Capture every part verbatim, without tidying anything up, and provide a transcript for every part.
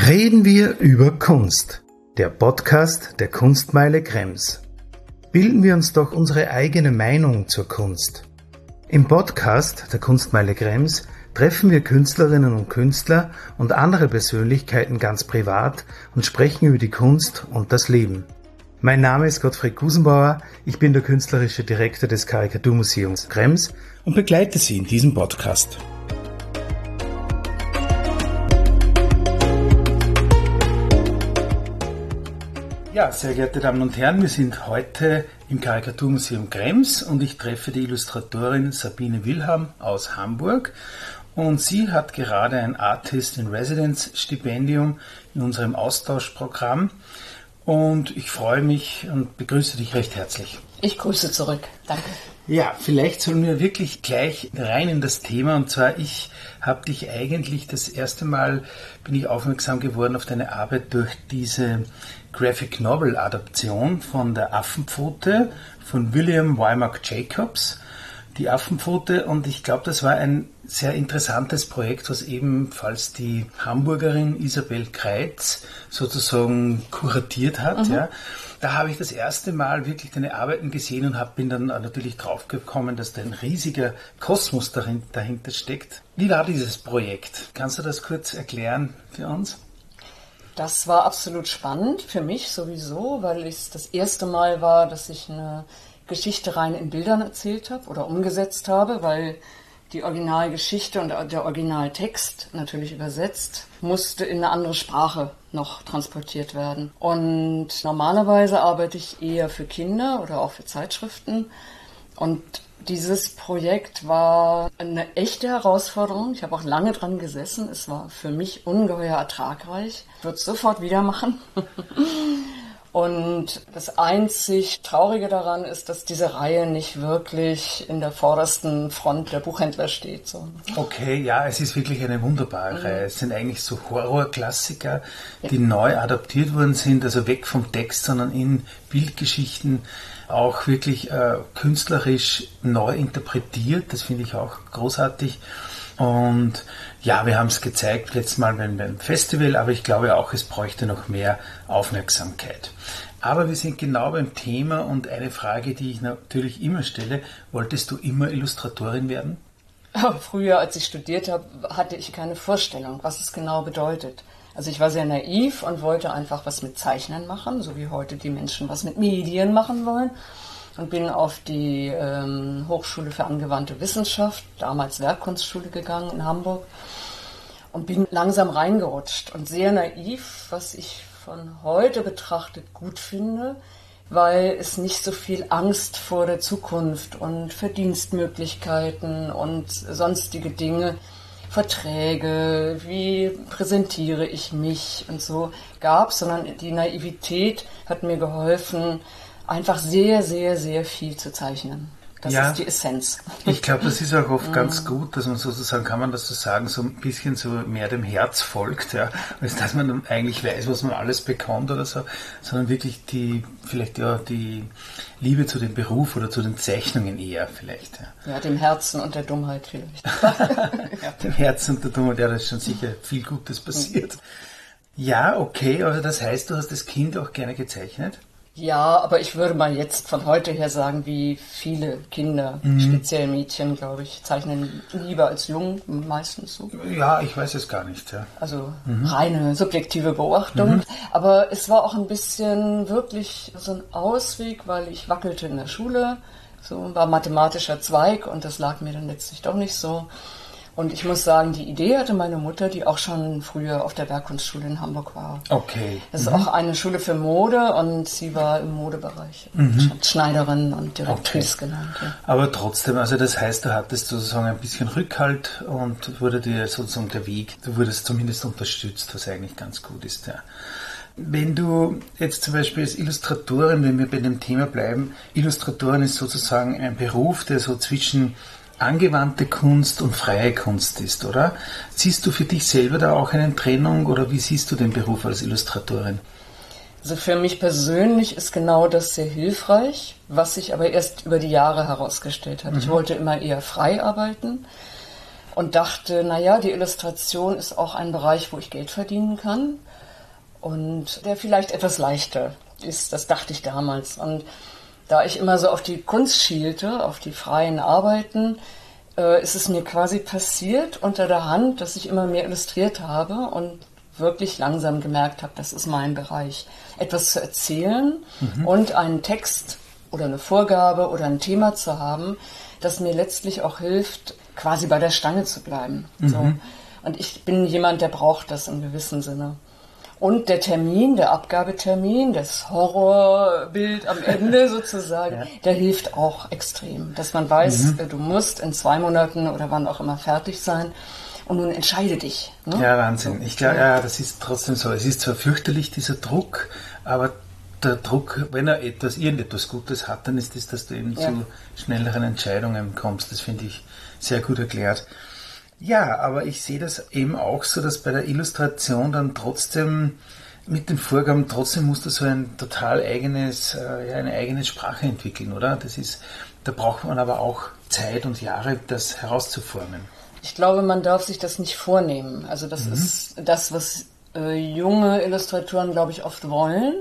Reden wir über Kunst, der Podcast der Kunstmeile Krems. Bilden wir uns doch unsere eigene Meinung zur Kunst. Im Podcast der Kunstmeile Krems treffen wir Künstlerinnen und Künstler und andere Persönlichkeiten ganz privat und sprechen über die Kunst und das Leben. Mein Name ist Gottfried Gusenbauer, ich bin der künstlerische Direktor des Karikaturmuseums Krems und begleite Sie in diesem Podcast. Ja, sehr geehrte Damen und Herren, wir sind heute im Karikaturmuseum Krems und ich treffe die Illustratorin Sabine Wilhelm aus Hamburg. Und sie hat gerade ein Artist in Residence Stipendium in unserem Austauschprogramm. Und ich freue mich und begrüße dich recht herzlich. Ich grüße zurück. Danke. Ja, vielleicht sollen wir wirklich gleich rein in das Thema. Und zwar, ich habe dich eigentlich das erste Mal, bin ich aufmerksam geworden auf deine Arbeit durch diese Graphic Novel Adaption von der Affenpfote von William Waymark Jacobs. Die Affenpfote, und ich glaube, das war ein sehr interessantes Projekt, was ebenfalls die Hamburgerin Isabel Kreitz sozusagen kuratiert hat. Mhm. Ja. Da habe ich das erste Mal wirklich deine Arbeiten gesehen und hab, bin dann natürlich draufgekommen, dass da ein riesiger Kosmos darin, dahinter steckt. Wie war dieses Projekt? Kannst du das kurz erklären für uns? Das war absolut spannend für mich sowieso, weil es das erste Mal war, dass ich eine Geschichte rein in Bildern erzählt habe oder umgesetzt habe, weil die Originalgeschichte und der Originaltext, natürlich übersetzt, musste in eine andere Sprache noch transportiert werden. Und normalerweise arbeite ich eher für Kinder oder auch für Zeitschriften. Und dieses Projekt war eine echte Herausforderung. Ich habe auch lange dran gesessen. Es war für mich ungeheuer ertragreich. Ich würde es sofort wieder machen. Und das einzig Traurige daran ist, dass diese Reihe nicht wirklich in der vordersten Front der Buchhändler steht. So. Okay, ja, es ist wirklich eine wunderbare mhm. Reihe. Es sind eigentlich so Horrorklassiker, die ja. neu adaptiert worden sind, also weg vom Text, sondern in Bildgeschichten auch wirklich äh, künstlerisch neu interpretiert. Das finde ich auch großartig. Und ja, wir haben es gezeigt letztes Mal beim, beim Festival, aber ich glaube auch, es bräuchte noch mehr Aufmerksamkeit. Aber wir sind genau beim Thema und eine Frage, die ich natürlich immer stelle: Wolltest du immer Illustratorin werden? Früher, als ich studiert habe, hatte ich keine Vorstellung, was es genau bedeutet. Also ich war sehr naiv und wollte einfach was mit Zeichnen machen, so wie heute die Menschen was mit Medien machen wollen. Und bin auf die ähm, Hochschule für angewandte Wissenschaft, damals Werkkunstschule, gegangen in Hamburg und bin langsam reingerutscht und sehr naiv, was ich von heute betrachtet gut finde, weil es nicht so viel Angst vor der Zukunft und Verdienstmöglichkeiten und sonstige Dinge, Verträge, wie präsentiere ich mich und so gab, sondern die Naivität hat mir geholfen, einfach sehr, sehr, sehr viel zu zeichnen. Das ja, ist die Essenz. Ich glaube, das ist auch oft ganz gut, dass man sozusagen, kann man das so sagen, so ein bisschen so mehr dem Herz folgt, ja, als dass man eigentlich weiß, was man alles bekommt oder so, sondern wirklich die, vielleicht ja, die Liebe zu dem Beruf oder zu den Zeichnungen eher vielleicht. Ja, ja dem Herzen und der Dummheit vielleicht. ja. Dem Herzen und der Dummheit, ja, da ist schon sicher viel Gutes passiert. Ja, okay, also das heißt, du hast das Kind auch gerne gezeichnet? Ja, aber ich würde mal jetzt von heute her sagen, wie viele Kinder, mhm. speziell Mädchen, glaube ich, zeichnen lieber als Jungen, meistens so. Ja, ich weiß es gar nicht. Ja. Also mhm. reine subjektive Beobachtung. Mhm. Aber es war auch ein bisschen wirklich so ein Ausweg, weil ich wackelte in der Schule, so war mathematischer Zweig und das lag mir dann letztlich doch nicht so. Und ich muss sagen, die Idee hatte meine Mutter, die auch schon früher auf der Werkkunstschule in Hamburg war. Okay. Das ist mhm. auch eine Schule für Mode und sie war im Modebereich. Mhm. Schneiderin und Direktrice okay. genannt. Ja. Aber trotzdem, also das heißt, du hattest sozusagen ein bisschen Rückhalt und wurde dir sozusagen der Weg, du wurdest zumindest unterstützt, was eigentlich ganz gut ist. Ja. Wenn du jetzt zum Beispiel als Illustratorin, wenn wir bei dem Thema bleiben, Illustratorin ist sozusagen ein Beruf, der so zwischen angewandte Kunst und freie Kunst ist, oder? Siehst du für dich selber da auch eine Trennung oder wie siehst du den Beruf als Illustratorin? Also für mich persönlich ist genau das sehr hilfreich, was sich aber erst über die Jahre herausgestellt hat. Mhm. Ich wollte immer eher frei arbeiten und dachte, naja, die Illustration ist auch ein Bereich, wo ich Geld verdienen kann. und der vielleicht etwas leichter ist. Das dachte ich damals. Und da ich immer so auf die Kunst schielte, auf die freien Arbeiten, äh, ist es mir quasi passiert unter der Hand, dass ich immer mehr illustriert habe und wirklich langsam gemerkt habe, das ist mein Bereich. Etwas zu erzählen mhm. und einen Text oder eine Vorgabe oder ein Thema zu haben, das mir letztlich auch hilft, quasi bei der Stange zu bleiben. Mhm. So. Und ich bin jemand, der braucht das im gewissen Sinne. Und der Termin, der Abgabetermin, das Horrorbild am Ende sozusagen, ja. der hilft auch extrem. Dass man weiß, mhm. du musst in zwei Monaten oder wann auch immer fertig sein und nun entscheide dich. Ne? Ja, Wahnsinn. Ich glaube, ja, das ist trotzdem so. Es ist zwar fürchterlich, dieser Druck, aber der Druck, wenn er etwas, irgendetwas Gutes hat, dann ist es, dass du eben ja. zu schnelleren Entscheidungen kommst. Das finde ich sehr gut erklärt. Ja, aber ich sehe das eben auch so, dass bei der Illustration dann trotzdem mit den Vorgaben, trotzdem musst du so ein total eigenes, äh, eine eigene Sprache entwickeln, oder? Das ist, da braucht man aber auch Zeit und Jahre, das herauszuformen. Ich glaube, man darf sich das nicht vornehmen. Also das mhm. ist das, was äh, junge Illustratoren, glaube ich, oft wollen.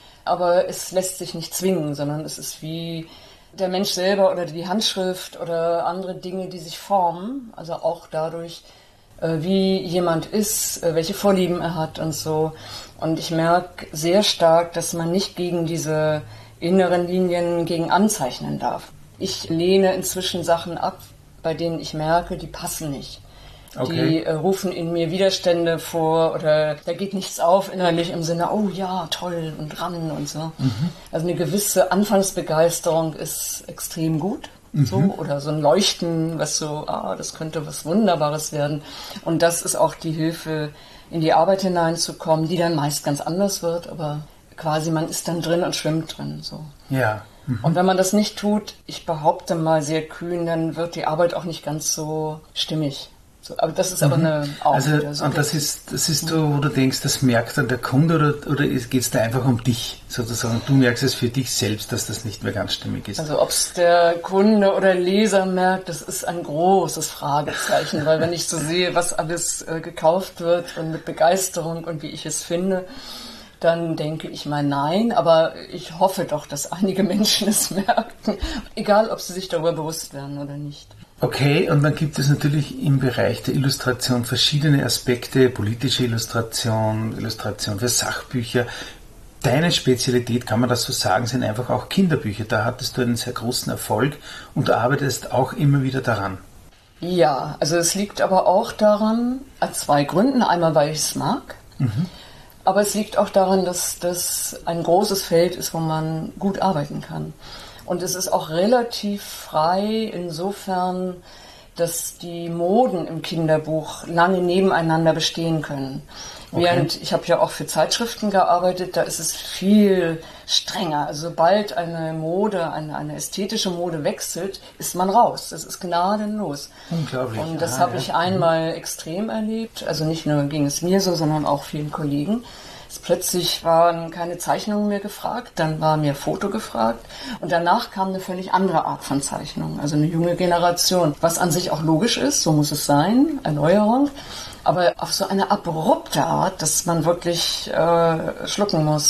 Aber es lässt sich nicht zwingen, sondern es ist wie der Mensch selber oder die Handschrift oder andere Dinge, die sich formen. Also auch dadurch, äh, wie jemand ist, äh, welche Vorlieben er hat und so. Und ich merke sehr stark, dass man nicht gegen diese inneren Linien gegen anzeichnen darf. Ich lehne inzwischen Sachen ab, bei denen ich merke, die passen nicht. Okay. Die äh, rufen in mir Widerstände vor oder da geht nichts auf innerlich im Sinne, oh ja, toll und ran und so. Mhm. Also eine gewisse Anfangsbegeisterung ist extrem gut. Mhm. So, oder so ein Leuchten, was so, ah, das könnte was Wunderbares werden. Und das ist auch die Hilfe, in die Arbeit hineinzukommen, die dann meist ganz anders wird, aber quasi man ist dann drin und schwimmt drin. So. Ja. Mhm. Und wenn man das nicht tut, ich behaupte mal sehr kühn, dann wird die Arbeit auch nicht ganz so stimmig. So, aber das ist aber eine auch also, so und das ist, das ist so, wo du denkst, das merkt dann der Kunde oder, oder geht es da einfach um dich sozusagen? Du merkst es für dich selbst, dass das nicht mehr ganz stimmig ist. Also ob es der Kunde oder Leser merkt, das ist ein großes Fragezeichen, weil wenn ich so sehe, was alles äh, gekauft wird und mit Begeisterung und wie ich es finde, dann denke ich mal nein, aber ich hoffe doch, dass einige Menschen es merken, egal ob sie sich darüber bewusst werden oder nicht. Okay, und dann gibt es natürlich im Bereich der Illustration verschiedene Aspekte, politische Illustration, Illustration für Sachbücher. Deine Spezialität, kann man das so sagen, sind einfach auch Kinderbücher. Da hattest du einen sehr großen Erfolg und du arbeitest auch immer wieder daran. Ja, also es liegt aber auch daran, aus zwei Gründen. Einmal, weil ich es mag, mhm. aber es liegt auch daran, dass das ein großes Feld ist, wo man gut arbeiten kann. Und es ist auch relativ frei insofern, dass die Moden im Kinderbuch lange nebeneinander bestehen können. Okay. Während ich habe ja auch für Zeitschriften gearbeitet, da ist es viel strenger. Also sobald eine Mode, eine, eine ästhetische Mode wechselt, ist man raus. Das ist gnadenlos. Unglaublich. Und das ah, habe ja. ich einmal extrem erlebt. Also nicht nur ging es mir so, sondern auch vielen Kollegen. Plötzlich waren keine Zeichnungen mehr gefragt, dann war mir Foto gefragt und danach kam eine völlig andere Art von Zeichnung, also eine junge Generation, was an sich auch logisch ist, so muss es sein, Erneuerung, aber auf so eine abrupte Art, dass man wirklich äh, schlucken muss.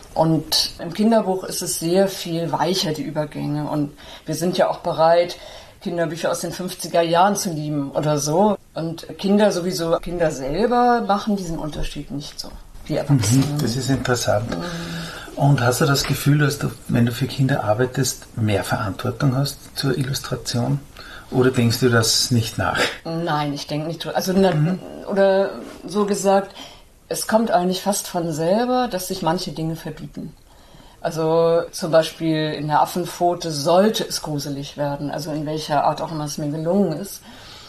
Und im Kinderbuch ist es sehr viel weicher, die Übergänge, und wir sind ja auch bereit, Kinderbücher aus den fünfziger Jahren zu lieben oder so, und Kinder sowieso, Kinder selber machen diesen Unterschied nicht so. Das ist interessant. Und hast du das Gefühl, dass du, wenn du für Kinder arbeitest, mehr Verantwortung hast zur Illustration? Oder denkst du das nicht nach? Nein, ich denke nicht. Also, mhm. oder so gesagt, es kommt eigentlich fast von selber, dass sich manche Dinge verbieten. Also zum Beispiel in der Affenpfote sollte es gruselig werden, also in welcher Art auch immer es mir gelungen ist.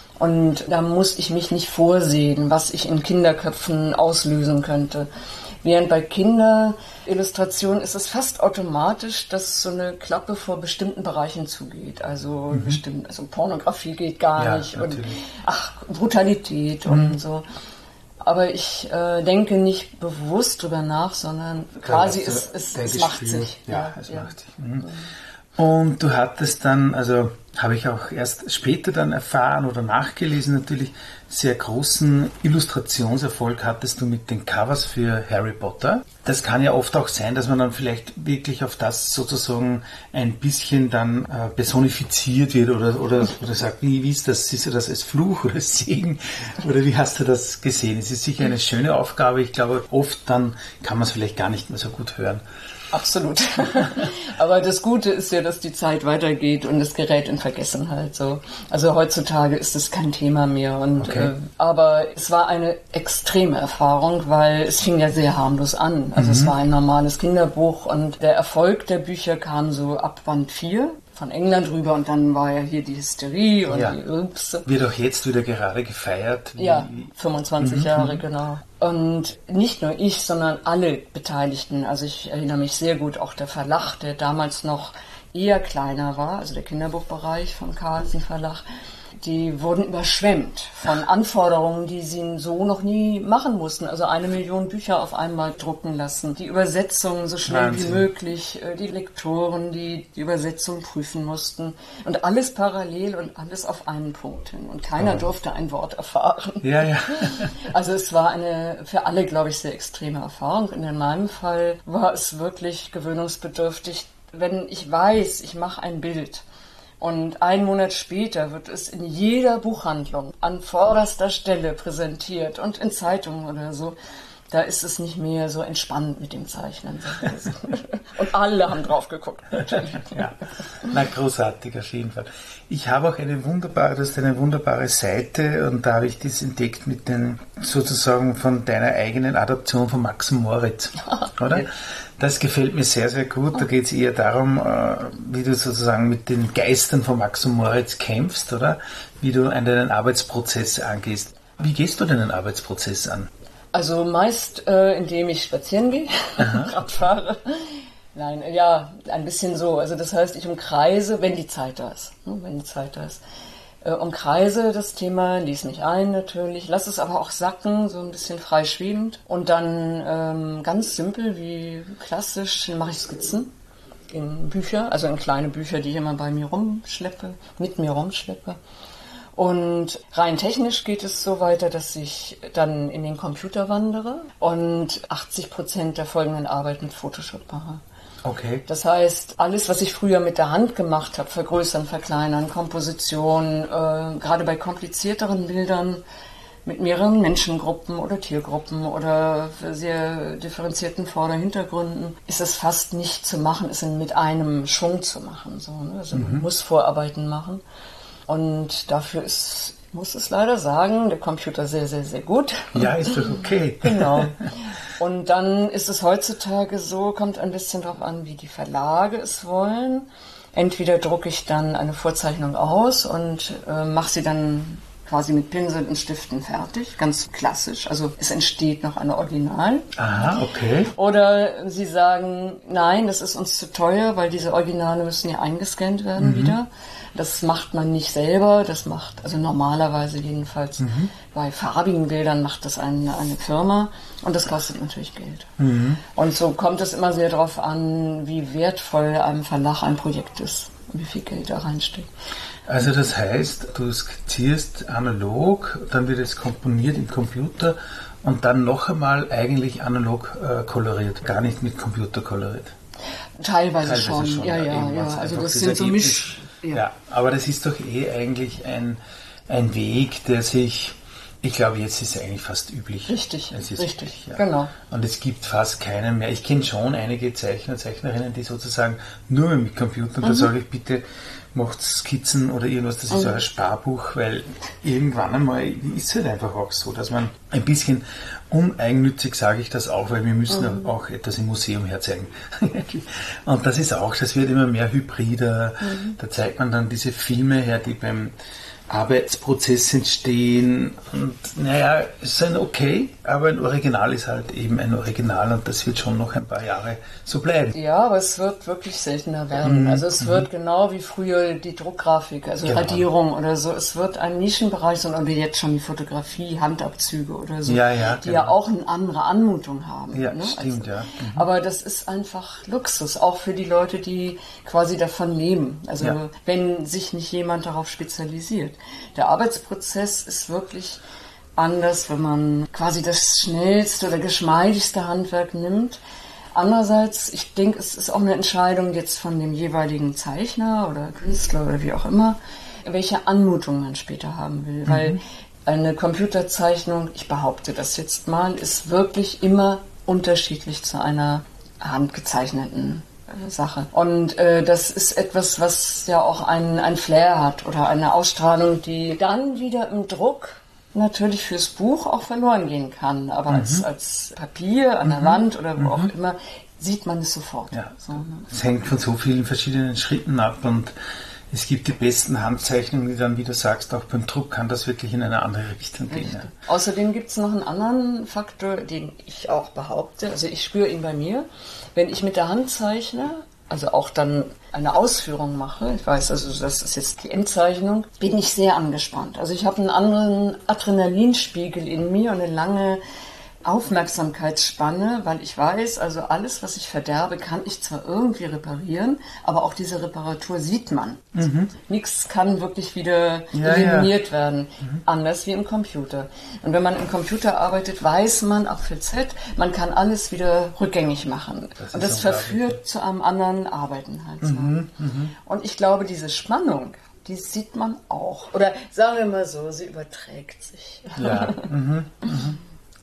Und da muss ich mich nicht vorsehen, was ich in Kinderköpfen auslösen könnte. Während bei Kinderillustrationen ist es fast automatisch, dass so eine Klappe vor bestimmten Bereichen zugeht. Also mhm. bestimmt, also Pornografie geht gar ja, nicht natürlich. Und ach, Brutalität mhm. und so. Aber ich äh, denke nicht bewusst drüber nach, sondern quasi es, es, es macht sich. Ja, ja es ja. macht sich. Mhm. Und du hattest dann, also habe ich auch erst später dann erfahren oder nachgelesen natürlich, sehr großen Illustrationserfolg hattest du mit den Covers für Harry Potter. Das kann ja oft auch sein, dass man dann vielleicht wirklich auf das sozusagen ein bisschen dann äh, personifiziert wird oder, oder, oder sagt, wie, wie ist das? Siehst du das als Fluch oder als Segen? Oder wie hast du das gesehen? Es ist sicher eine schöne Aufgabe. Ich glaube, oft dann kann man es vielleicht gar nicht mehr so gut hören. Absolut. Aber das Gute ist ja, dass die Zeit weitergeht und es gerät in Vergessenheit. So. Also heutzutage ist es kein Thema mehr. Und, okay. äh, aber es war eine extreme Erfahrung, weil es fing ja sehr harmlos an. Also mhm. es war ein normales Kinderbuch und der Erfolg der Bücher kam so ab Band vier. Von England rüber und dann war ja hier die Hysterie und ja. die Ups. Wird auch jetzt wieder gerade gefeiert. Wie, ja, fünfundzwanzig mhm. Jahre, genau. Und nicht nur ich, sondern alle Beteiligten. Also ich erinnere mich sehr gut, auch der Verlag, der damals noch eher kleiner war, also der Kinderbuchbereich vom Carlsen Verlag, die wurden überschwemmt von Anforderungen, die sie so noch nie machen mussten. Also eine Million Bücher auf einmal drucken lassen, die Übersetzungen so schnell Wahnsinn. Wie möglich, die Lektoren, die die Übersetzung prüfen mussten und alles parallel und alles auf einen Punkt hin. Und keiner oh. durfte ein Wort erfahren. Ja, ja. Also es war eine für alle, glaube ich, sehr extreme Erfahrung. Und in meinem Fall war es wirklich gewöhnungsbedürftig. Wenn ich weiß, ich mache ein Bild, und einen Monat später wird es in jeder Buchhandlung an vorderster Stelle präsentiert und in Zeitungen oder so. Da ist es nicht mehr so entspannt mit dem Zeichnen. Und alle haben drauf geguckt. Ja, na großartig auf jeden Fall. Ich habe auch eine wunderbare, das ist eine wunderbare Seite und da habe ich das entdeckt mit den sozusagen von deiner eigenen Adaption von Max und Moritz, oder? Das gefällt mir sehr, sehr gut. Da geht es eher darum, wie du sozusagen mit den Geistern von Max und Moritz kämpfst, oder? Wie du deinen Arbeitsprozess angehst. Wie gehst du deinen Arbeitsprozess an? Also meist, äh, indem ich spazieren gehe, Rad fahre. Nein, ja, ein bisschen so. Also das heißt, ich umkreise, wenn die Zeit da ist. Ne, wenn die Zeit da ist. Äh, umkreise das Thema, lies mich ein natürlich, lass es aber auch sacken, so ein bisschen frei schwebend. Und dann ähm, ganz simpel wie klassisch mache ich Skizzen in Bücher, also in kleine Bücher, die ich immer bei mir rumschleppe, mit mir rumschleppe. Und rein technisch geht es so weiter, dass ich dann in den Computer wandere und achtzig Prozent der folgenden Arbeit mit Photoshop mache. Okay. Das heißt, alles, was ich früher mit der Hand gemacht habe, vergrößern, verkleinern, Komposition, äh, gerade bei komplizierteren Bildern mit mehreren Menschengruppen oder Tiergruppen oder sehr differenzierten Vorder- und Hintergründen, ist es fast nicht zu machen, es mit einem Schwung zu machen. So, ne? Also mhm. man muss Vorarbeiten machen. Und dafür ist, muss es leider sagen, der Computer sehr, sehr, sehr gut. Ja, ist doch okay. Genau. Und dann ist es heutzutage so, kommt ein bisschen darauf an, wie die Verlage es wollen. Entweder drucke ich dann eine Vorzeichnung aus und äh, mache sie dann quasi mit Pinsel und Stiften fertig, ganz klassisch. Also es entsteht noch eine Original. Aha, okay. Oder sie sagen, nein, das ist uns zu teuer, weil diese Originale müssen ja eingescannt werden mhm. wieder. Das macht man nicht selber, das macht, also normalerweise jedenfalls mhm. bei farbigen Bildern macht das eine, eine Firma und das kostet natürlich Geld. Mhm. Und so kommt es immer sehr darauf an, wie wertvoll einem Verlag ein Projekt ist und wie viel Geld da reinsteckt. Also das heißt, du skizzierst analog, dann wird es komponiert im Computer und dann noch einmal eigentlich analog äh, koloriert, gar nicht mit Computer koloriert. Teilweise, Teilweise schon. schon, ja, ja, ja. Also das sind so Misch... Ja. ja, aber das ist doch eh eigentlich ein, ein Weg, der sich, ich glaube, jetzt ist es eigentlich fast üblich. Richtig, es ist richtig, üblich, ja. Genau. Und es gibt fast keinen mehr. Ich kenne schon einige Zeichner, Zeichnerinnen, die sozusagen nur mehr mit Computern, mhm. da sage ich bitte, macht Skizzen oder irgendwas, das ist mhm. euer Sparbuch, weil irgendwann einmal ist es halt einfach auch so, dass man ein bisschen uneigennützig, sage ich das auch, weil wir müssen mhm. auch etwas im Museum herzeigen. Und das ist auch, das wird immer mehr hybrider, mhm. da zeigt man dann diese Filme her, die beim Arbeitsprozesse entstehen und naja, es ist ein okay, aber ein Original ist halt eben ein Original und das wird schon noch ein paar Jahre so bleiben. Ja, aber es wird wirklich seltener werden. Also es wird genau wie früher die Druckgrafik, also Genau. Radierung oder so, es wird ein Nischenbereich sein oder jetzt schon die Fotografie, Handabzüge oder so, Ja, ja, die genau. ja auch eine andere Anmutung haben. Ja, ne? stimmt, also, ja. Mhm. Aber das ist einfach Luxus, auch für die Leute, die quasi davon leben. Also Ja. wenn sich nicht jemand darauf spezialisiert. Der Arbeitsprozess ist wirklich anders, wenn man quasi das schnellste oder geschmeidigste Handwerk nimmt. Andererseits, ich denke, es ist auch eine Entscheidung jetzt von dem jeweiligen Zeichner oder Künstler oder wie auch immer, welche Anmutung man später haben will. Mhm. Weil eine Computerzeichnung, ich behaupte das jetzt mal, ist wirklich immer unterschiedlich zu einer handgezeichneten Sache. Und äh, das ist etwas, was ja auch ein, ein Flair hat oder eine Ausstrahlung, die dann wieder im Druck natürlich fürs Buch auch verloren gehen kann. Aber mhm. als, als Papier an der mhm. Wand oder wo mhm. auch immer, sieht man es sofort. Ja. So, ne? Es hängt von so vielen verschiedenen Schritten ab und es gibt die besten Handzeichnungen, die dann, wie du sagst, auch beim Druck kann das wirklich in eine andere Richtung gehen. Ja. Außerdem gibt es noch einen anderen Faktor, den ich auch behaupte, also ich spüre ihn bei mir, wenn ich mit der Hand zeichne, also auch dann eine Ausführung mache, ich weiß, also das ist jetzt die Endzeichnung, bin ich sehr angespannt. Also ich habe einen anderen Adrenalinspiegel in mir und eine lange Aufmerksamkeitsspanne, weil ich weiß, also alles, was ich verderbe, kann ich zwar irgendwie reparieren, aber auch diese Reparatur sieht man. Mhm. Nichts kann wirklich wieder ja, eliminiert ja. werden, mhm. anders wie im Computer. Und wenn man im Computer arbeitet, weiß man, auch für Z, man kann alles wieder rückgängig machen. Das Und das verführt zu einem anderen Arbeiten halt. Mhm. Mhm. Und ich glaube, diese Spannung, die sieht man auch. Oder sagen wir mal so, sie überträgt sich. Ja. Mhm. Mhm.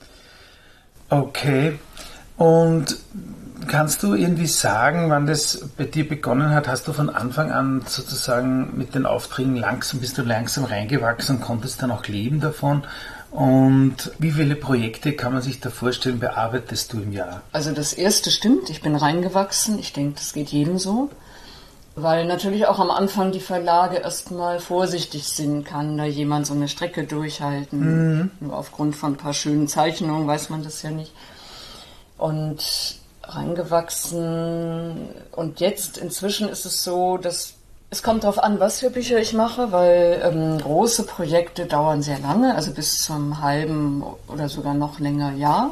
Okay, und kannst du irgendwie sagen, wann das bei dir begonnen hat? Hast du von Anfang an sozusagen mit den Aufträgen langsam, bist du langsam reingewachsen und konntest dann auch leben davon? Und wie viele Projekte kann man sich da vorstellen, bearbeitest du im Jahr? Also das erste stimmt, ich bin reingewachsen, ich denke, das geht jedem so. Weil natürlich auch am Anfang die Verlage erstmal vorsichtig sind, kann da jemand so eine Strecke durchhalten. Mhm. Nur aufgrund von ein paar schönen Zeichnungen weiß man das ja nicht. Und reingewachsen. Und jetzt inzwischen ist es so, dass es kommt darauf an, was für Bücher ich mache, weil ähm, große Projekte dauern sehr lange, also bis zum halben oder sogar noch länger Jahr.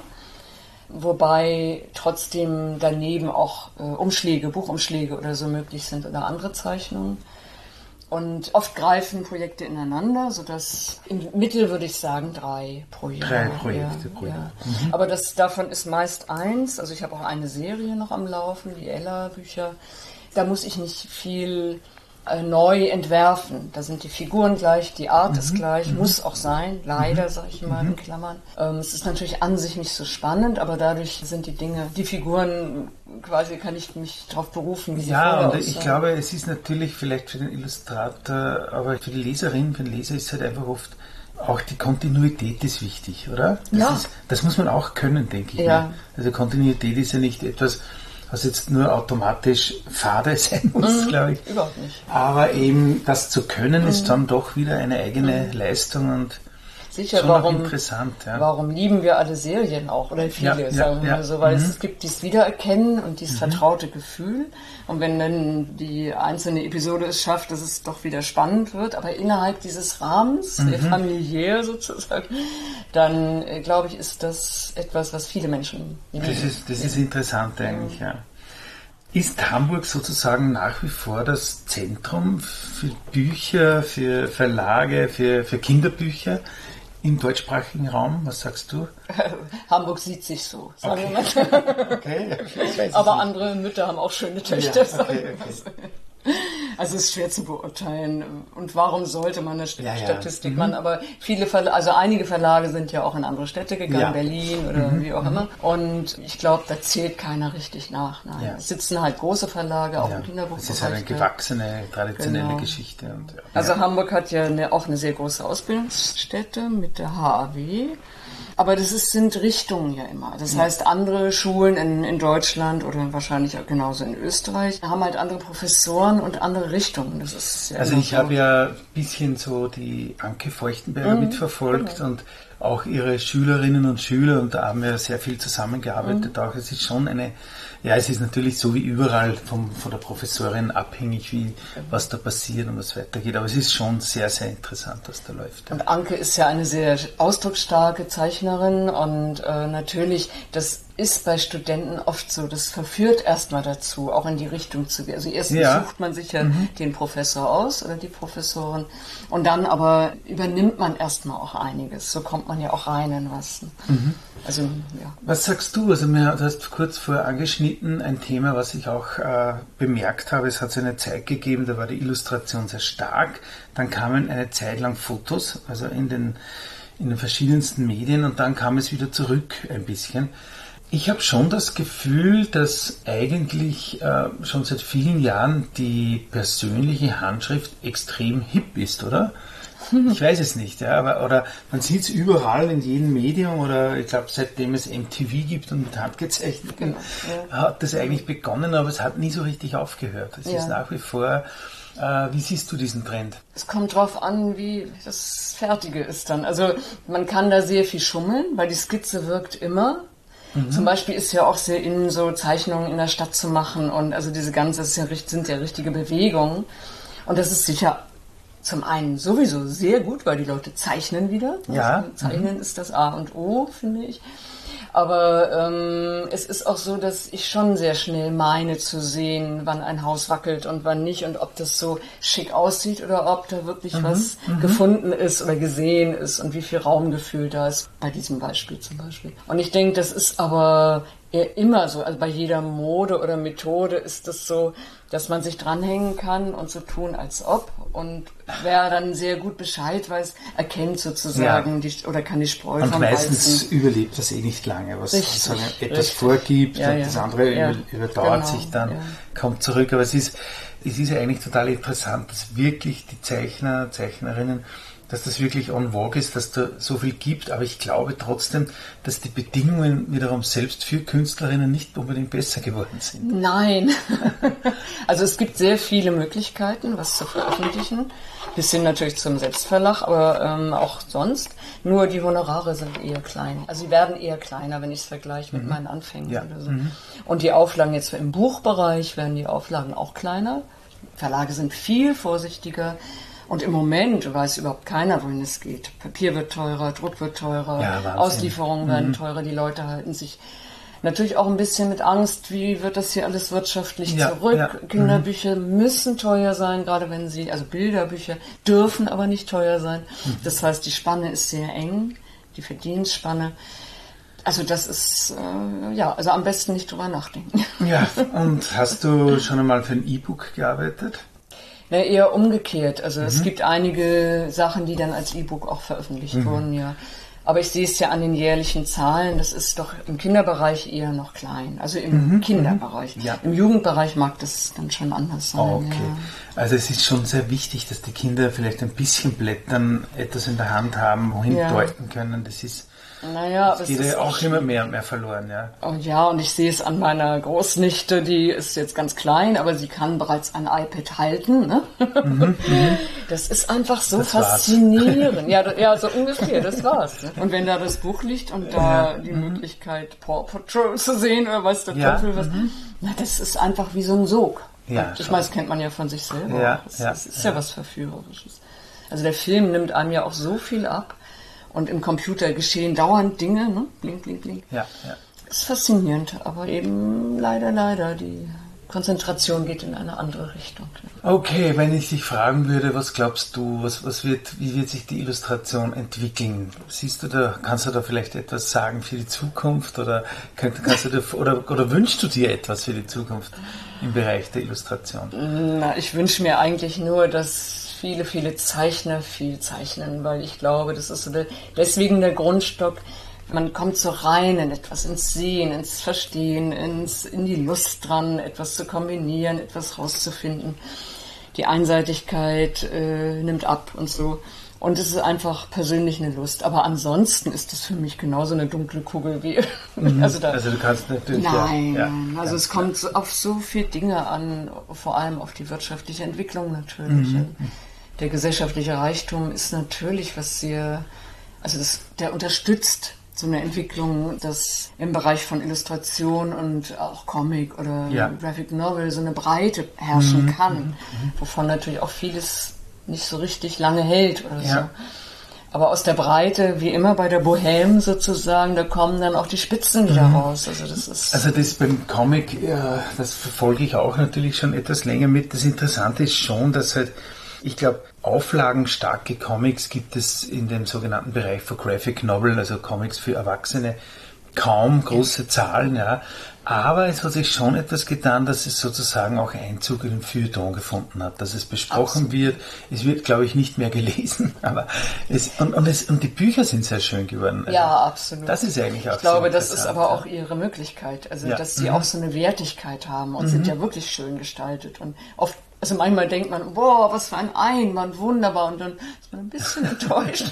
Wobei trotzdem daneben auch äh, Umschläge, Buchumschläge oder so möglich sind oder andere Zeichnungen. Und oft greifen Projekte ineinander, sodass im Mittel würde ich sagen drei pro Jahr. Drei Projekte ja, pro Jahr. Ja. Mhm. Aber das, davon ist meist eins, also ich habe auch eine Serie noch am Laufen, die Ella-Bücher. Da muss ich nicht viel äh, neu entwerfen. Da sind die Figuren gleich, die Art mhm. ist gleich, mhm. muss auch sein, leider, mhm. sage ich mal in Klammern. Ähm, es ist natürlich an sich nicht so spannend, aber dadurch sind die Dinge, die Figuren, quasi kann ich mich darauf berufen, wie sie ja, vorher und ich aussahen. glaube, es ist natürlich vielleicht für den Illustrator, aber für die Leserin, für den Leser ist halt einfach oft auch die Kontinuität ist wichtig, oder? Das, ja. ist, das muss man auch können, denke ich. Ja. Ne? Also Kontinuität ist ja nicht etwas, was jetzt nur automatisch fade sein muss, mhm, glaube ich. Überhaupt nicht. Aber eben das zu können, mhm. ist dann doch wieder eine eigene mhm. Leistung und sicher, schon warum, auch interessant. Ja. Warum lieben wir alle Serien auch, oder viele, ja, sagen wir ja, mal so, weil mhm. es gibt dieses Wiedererkennen und dieses mhm. vertraute Gefühl. Und wenn dann die einzelne Episode es schafft, dass es doch wieder spannend wird, aber innerhalb dieses Rahmens, mhm. familiär sozusagen, dann äh, glaube ich, ist das etwas, was viele Menschen lieben. Das ist, das ist interessant eigentlich, ja. Ist Hamburg sozusagen nach wie vor das Zentrum für Bücher, für Verlage, für, für Kinderbücher im deutschsprachigen Raum? Was sagst du? Hamburg sieht sich so, sagen okay. wir mal. Okay. Ich weiß aber nicht. andere Mütter haben auch schöne Töchter. Ja, okay, okay. Also es ist schwer zu beurteilen. Und warum sollte man eine St- ja, ja. Statistik mhm. machen? Aber viele Verlage, also einige Verlage sind ja auch in andere Städte gegangen, ja. Berlin oder mhm. wie auch immer. Und ich glaube, da zählt keiner richtig nach. Nein. Ja. Es sitzen halt große Verlage, auch ja. im Kinderbuchbereich. Es ist halt eine gewachsene, traditionelle genau. Geschichte. Und, ja. Also Hamburg hat ja eine, auch eine sehr große Ausbildungsstätte mit der H A W. Aber das ist, sind Richtungen ja immer. Das ja. heißt, andere Schulen in, in Deutschland oder wahrscheinlich auch genauso in Österreich haben halt andere Professoren und andere Richtungen. Das ist ja also ich so. habe ja ein bisschen so die Anke Feuchtenberger mhm. mitverfolgt genau. und auch ihre Schülerinnen und Schüler, und da haben wir sehr viel zusammengearbeitet. Mhm. Auch es ist schon eine, ja, es ist natürlich so wie überall vom, von der Professorin abhängig, wie was da passiert und was weitergeht. Aber es ist schon sehr, sehr interessant, was da läuft. Ja. Und Anke ist ja eine sehr ausdrucksstarke Zeichnerin und äh, natürlich, das ist bei Studenten oft so, das verführt erstmal dazu, auch in die Richtung zu gehen. Also erstens ja. sucht man sich ja mhm. den Professor aus oder die Professorin und dann aber übernimmt man erstmal auch einiges. So kommt man ja auch rein in was. Mhm. Also, ja. Was sagst du? Also mir, du hast kurz vorher angeschnitten, ein Thema, was ich auch äh, bemerkt habe. Es hat so eine Zeit gegeben, da war die Illustration sehr stark. Dann kamen eine Zeit lang Fotos, also in den, in den verschiedensten Medien, und dann kam es wieder zurück ein bisschen. Ich habe schon das Gefühl, dass eigentlich äh, schon seit vielen Jahren die persönliche Handschrift extrem hip ist, oder? Ich weiß es nicht, ja, aber oder man sieht es überall in jedem Medium, oder ich glaube, seitdem es M T V gibt und mit handgezeichnet, genau, ja. hat das eigentlich begonnen, aber es hat nie so richtig aufgehört. Es ja. ist nach wie vor. Äh, wie siehst du diesen Trend? Es kommt drauf an, wie das Fertige ist dann. Also man kann da sehr viel schummeln, weil die Skizze wirkt immer. Mhm. Zum Beispiel ist ja auch sehr in, so Zeichnungen in der Stadt zu machen, und also diese ganze das sind ja richtige Bewegungen, und das ist sicher zum einen sowieso sehr gut, weil die Leute zeichnen wieder. Ja. Also zeichnen mhm. ist das A und O, finde ich. Aber ähm, es ist auch so, dass ich schon sehr schnell meine zu sehen, wann ein Haus wackelt und wann nicht, und ob das so schick aussieht oder ob da wirklich mhm. was mhm. gefunden ist oder gesehen ist und wie viel Raumgefühl da ist, bei diesem Beispiel zum Beispiel. Und ich denke, das ist aber eher immer so, also bei jeder Mode oder Methode ist das so, dass man sich dranhängen kann und so tun, als ob. Und wer dann sehr gut Bescheid weiß, erkennt sozusagen ja. die, oder kann die Spreu und vom meistens Weizen. Überlebt das eh nicht lange, was richtig, sagen, etwas richtig. vorgibt ja, und ja. das andere ja. über, überdauert genau. sich dann, ja. kommt zurück. Aber es ist, es ist ja eigentlich total interessant, dass wirklich die Zeichner, Zeichnerinnen, dass das wirklich en vogue ist, dass da so viel gibt, aber ich glaube trotzdem, dass die Bedingungen wiederum selbst für Künstlerinnen nicht unbedingt besser geworden sind. Nein. Also es gibt sehr viele Möglichkeiten, was zu veröffentlichen, bis hin natürlich zum Selbstverlag, aber ähm, auch sonst. Nur die Honorare sind eher klein. Also sie werden eher kleiner, wenn ich es vergleiche mit mhm. meinen Anfängen ja. oder so. Mhm. Und die Auflagen jetzt im Buchbereich werden die Auflagen auch kleiner. Verlage sind viel vorsichtiger. Und im Moment weiß überhaupt keiner, wohin es geht. Papier wird teurer, Druck wird teurer, ja, Auslieferungen werden mhm. teurer. Die Leute halten sich natürlich auch ein bisschen mit Angst, wie wird das hier alles wirtschaftlich ja, zurück. Ja. Kinderbücher mhm. müssen teuer sein, gerade wenn sie, also Bilderbücher dürfen aber nicht teuer sein. Mhm. Das heißt, die Spanne ist sehr eng, die Verdienstspanne. Also das ist, äh, ja, also am besten nicht drüber nachdenken. Ja, und hast du schon einmal für ein E-Book gearbeitet? Na, eher umgekehrt. Also mhm. es gibt einige Sachen, die dann als E-Book auch veröffentlicht mhm. wurden, ja. Aber ich sehe es ja an den jährlichen Zahlen, das ist doch im Kinderbereich eher noch klein. Also im mhm. Kinderbereich. Ja. Im Jugendbereich mag das dann schon anders sein. Okay. Ja. Also es ist schon sehr wichtig, dass die Kinder vielleicht ein bisschen blättern, etwas in der Hand haben, wohin ja. deuten können. Das ist... Naja, das geht ja auch immer mehr und mehr verloren, ja. Und ja, und ich sehe es an meiner Großnichte, die ist jetzt ganz klein, aber sie kann bereits ein iPad halten. Ne? Mhm, das ist einfach so das faszinierend. Ja, ja, so ungefähr, das war's. Ne? Und wenn da das Buch liegt und da ja. die mhm. Möglichkeit, Paw Patrol zu sehen oder weiß der Teufel ja. was, mhm. na, das ist einfach wie so ein Sog. Ja, ich meine, das kennt man ja von sich selber. Ja, das, ja, das ist ja, ja was Verführerisches. Also der Film nimmt einem ja auch so viel ab. Und im Computer geschehen dauernd Dinge, ne? Blink, blink, blink. Ja, ja. Das ist faszinierend, aber eben leider, leider, die Konzentration geht in eine andere Richtung. Okay, wenn ich dich fragen würde, was glaubst du, was, was wird, wie wird sich die Illustration entwickeln? Siehst du da, kannst du da vielleicht etwas sagen für die Zukunft oder kannst, kannst du da, oder, oder wünschst du dir etwas für die Zukunft im Bereich der Illustration? Na, ich wünsche mir eigentlich nur, dass viele, viele Zeichner viel zeichnen, weil ich glaube, das ist so der, deswegen der Grundstock. Man kommt so rein in etwas, ins Sehen, ins Verstehen, ins, in die Lust dran, etwas zu kombinieren, etwas rauszufinden. Die Einseitigkeit äh, nimmt ab und so. Und es ist einfach persönlich eine Lust. Aber ansonsten ist das für mich genauso eine dunkle Kugel wie... Mhm. also, da, also du kannst natürlich... Nein, ja, ja, also es kommt so auf so viele Dinge an, vor allem auf die wirtschaftliche Entwicklung natürlich. Mhm. Der gesellschaftliche Reichtum ist natürlich was sehr... Also das, der unterstützt so eine Entwicklung, dass im Bereich von Illustration und auch Comic oder ja. Graphic Novel so eine Breite herrschen mhm. kann, mhm. wovon natürlich auch vieles nicht so richtig lange hält oder ja. so. Aber aus der Breite, wie immer bei der Bohème sozusagen, da kommen dann auch die Spitzen wieder mhm. raus. Also das ist also das beim Comic, ja, das verfolge ich auch natürlich schon etwas länger mit. Das Interessante ist schon, dass halt, ich glaube, auflagenstarke Comics gibt es in dem sogenannten Bereich für Graphic Novel, also Comics für Erwachsene, kaum große ja. Zahlen, ja. Aber es hat sich schon etwas getan, dass es sozusagen auch Einzug in den Feuilleton gefunden hat, dass es besprochen Absolut. wird. Es wird, glaube ich, nicht mehr gelesen, aber es und, und, es, und die Bücher sind sehr schön geworden. Also ja, absolut. Das ist eigentlich auch Ich glaube, das ist aber auch ihre Möglichkeit, also ja. dass sie mhm. auch so eine Wertigkeit haben und mhm. sind ja wirklich schön gestaltet und oft. Also manchmal denkt man, boah, was für ein Einband, wunderbar, und dann ist man ein bisschen enttäuscht.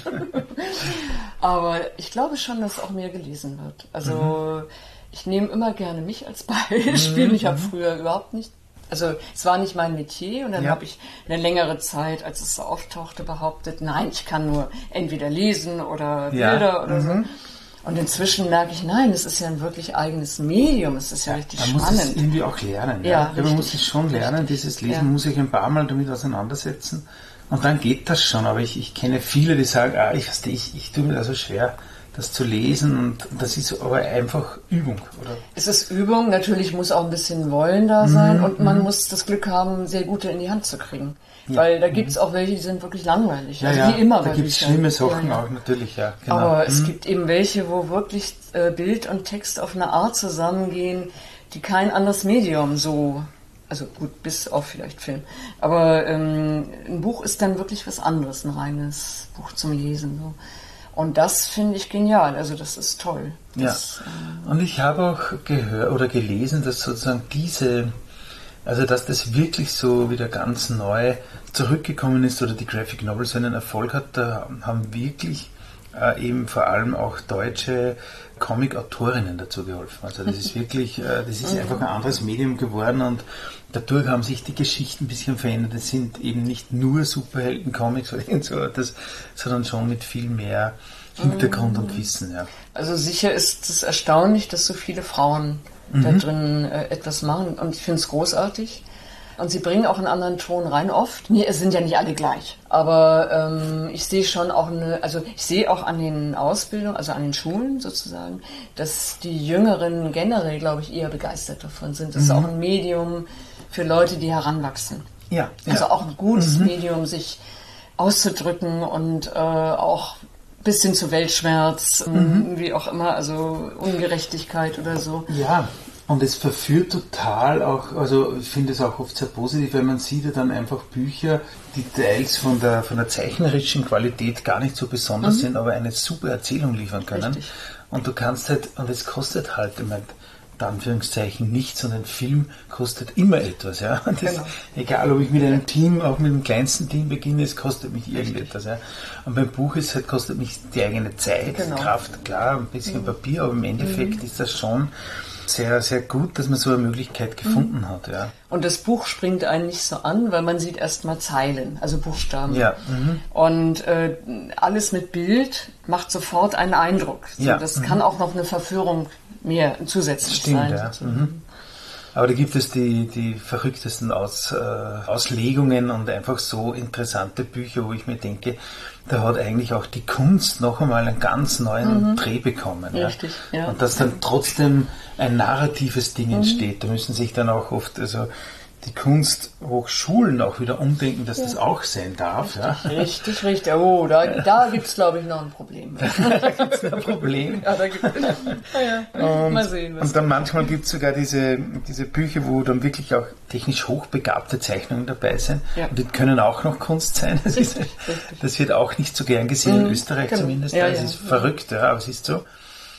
Aber ich glaube schon, dass auch mehr gelesen wird. Also mhm. ich nehme immer gerne mich als Beispiel. Mhm. Ich habe früher überhaupt nicht, also es war nicht mein Metier und dann ja. habe ich eine längere Zeit, als es so auftauchte, behauptet, nein, ich kann nur entweder lesen oder Bilder ja. oder mhm. so. Und inzwischen merke ich, nein, es ist ja ein wirklich eigenes Medium, es ist ja, ja richtig man spannend. Man muss es irgendwie auch lernen. Ja, ja, ja man muss es schon lernen, richtig. Dieses Lesen ja. muss ich ein paar Mal damit auseinandersetzen und dann geht das schon. Aber ich, ich kenne viele, die sagen, ah, ich, ich, ich tue mir da so schwer, das zu lesen und das ist aber einfach Übung, oder? Es ist Übung, natürlich muss auch ein bisschen Wollen da sein mhm, und man mhm. muss das Glück haben, sehr gute in die Hand zu kriegen. Ja. Weil da gibt es auch welche, die sind wirklich langweilig. Ja, also ja, wie immer da gibt es schlimme Sachen ja, ja. auch natürlich, ja. Genau. Aber mhm. es gibt eben welche, wo wirklich äh, Bild und Text auf eine Art zusammengehen, die kein anderes Medium so, also gut, bis auf vielleicht Film. Aber ähm, ein Buch ist dann wirklich was anderes, ein reines Buch zum Lesen. So. Und das finde ich genial, also das ist toll. Das, ja. Ähm, und ich habe auch gehört oder gelesen, dass sozusagen diese... Also, dass das wirklich so wieder ganz neu zurückgekommen ist oder die Graphic Novel so einen Erfolg hat, da haben wirklich äh, eben vor allem auch deutsche Comic-Autorinnen dazu geholfen. Also, das ist wirklich, äh, das ist einfach ein anderes Medium geworden und dadurch haben sich die Geschichten ein bisschen verändert. Es sind eben nicht nur Superhelden-Comics oder so, das, sondern schon mit viel mehr Hintergrund und Wissen. Ja. Also, sicher ist es erstaunlich, dass so viele Frauen da drin äh, etwas machen und ich finde es großartig und sie bringen auch einen anderen Ton rein oft. Mir sind ja nicht alle gleich, aber ähm, ich sehe schon auch eine, also ich sehe auch an den Ausbildungen, also an den Schulen sozusagen, dass die Jüngeren generell, glaube ich, eher begeistert davon sind. Das mhm. ist auch ein Medium für Leute, die heranwachsen. Ja, also ja. auch ein gutes mhm. Medium, sich auszudrücken und äh, auch bis hin zu Weltschmerz, mhm. wie auch immer, also Ungerechtigkeit oder so. Ja, und es verführt total auch, also ich finde es auch oft sehr positiv, weil man sieht ja dann einfach Bücher, die teils von der, von der zeichnerischen Qualität gar nicht so besonders mhm. sind, aber eine super Erzählung liefern können. Richtig. Und du kannst halt, und es kostet halt, ich meine, in Anführungszeichen nichts, und ein Film kostet immer etwas. Ja? Das, genau. Egal, ob ich mit einem Team, auch mit dem kleinsten Team beginne, es kostet mich irgendetwas. Ja? Und beim Buch ist halt, kostet mich die eigene Zeit, genau. Kraft, klar, ein bisschen mhm. Papier, aber im Endeffekt mhm. ist das schon sehr, sehr gut, dass man so eine Möglichkeit gefunden mhm. hat. Ja. Und das Buch springt einen nicht so an, weil man sieht erstmal Zeilen, also Buchstaben. Ja. Mhm. Und äh, alles mit Bild macht sofort einen Eindruck. So, ja. Das mhm. kann auch noch eine Verführung mehr zusätzlich Stimmt, sein. Ja. Mhm. Aber da gibt es die, die verrücktesten Aus, äh, Auslegungen und einfach so interessante Bücher, wo ich mir denke, da hat eigentlich auch die Kunst noch einmal einen ganz neuen mhm. Dreh bekommen. Richtig, ja. ja. Und dass dann trotzdem ein narratives Ding mhm. entsteht. Da müssen sich dann auch oft also die Kunsthochschulen auch wieder umdenken, dass ja. das auch sein darf. Richtig, ja. richtig, richtig. Oh, da, da gibt es, glaube ich, noch ein Problem. Da gibt es ein Problem. Ja, da gibt's, ja, ja. Und, mal sehen. Was und dann manchmal gibt es sogar diese, diese Bücher, wo dann wirklich auch technisch hochbegabte Zeichnungen dabei sind. Ja. Und die können auch noch Kunst sein. Das, ist, das wird auch nicht so gern gesehen, mhm. in Österreich genau. zumindest. Ja, das ja. ist verrückt, ja, aber es ist so.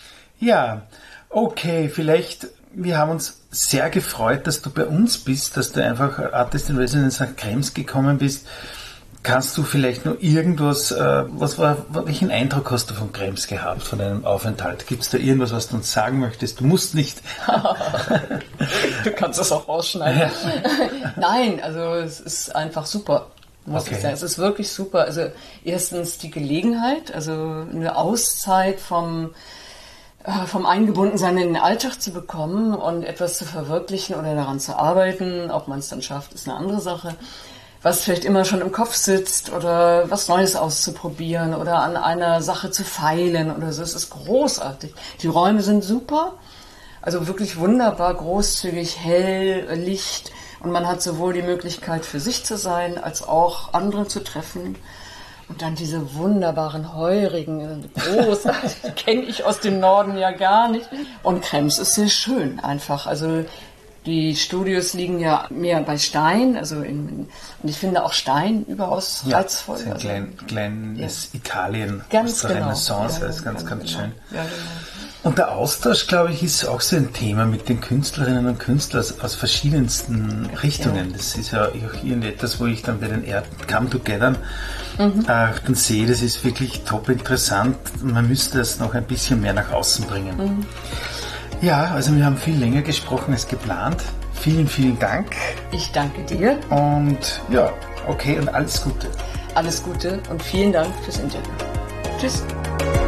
Ja, okay, vielleicht... Wir haben uns sehr gefreut, dass du bei uns bist, dass du einfach Artist in Residence nach Krems gekommen bist. Kannst du vielleicht noch irgendwas, äh, was war, welchen Eindruck hast du von Krems gehabt, von deinem Aufenthalt? Gibt es da irgendwas, was du uns sagen möchtest? Du musst nicht. Du kannst das auch rausschneiden. Ja. Nein, also es ist einfach super, muss okay. ich sagen. Es ist wirklich super. Also erstens die Gelegenheit, also eine Auszeit vom vom Eingebundensein in den Alltag zu bekommen und etwas zu verwirklichen oder daran zu arbeiten. Ob man es dann schafft, ist eine andere Sache. Was vielleicht immer schon im Kopf sitzt oder was Neues auszuprobieren oder an einer Sache zu feilen oder so. Es ist großartig. Die Räume sind super, also wirklich wunderbar, großzügig, hell, Licht. Und man hat sowohl die Möglichkeit für sich zu sein, als auch andere zu treffen. Und dann diese wunderbaren Heurigen, großartig, kenne ich aus dem Norden ja gar nicht. Und Krems ist sehr schön einfach. Also die Studios liegen ja mehr bei Stein, also in, und ich finde auch Stein überaus ja, reizvoll. Ein also, klein, kleines ja. Italien ganz aus der genau. Renaissance, ja, das ist ganz, ganz, ganz genau. schön. Ja, genau. Und der Austausch, glaube ich, ist auch so ein Thema mit den Künstlerinnen und Künstlern aus, aus verschiedensten Richtungen. Ja. Das ist ja auch irgendetwas, wo ich dann bei den Come-Togethern mhm. äh, dann sehe, das ist wirklich top interessant. Man müsste das noch ein bisschen mehr nach außen bringen. Mhm. Ja, also wir haben viel länger gesprochen als geplant. Vielen, vielen Dank. Ich danke dir. Und ja, okay und alles Gute. Alles Gute und vielen Dank fürs Interview. Tschüss.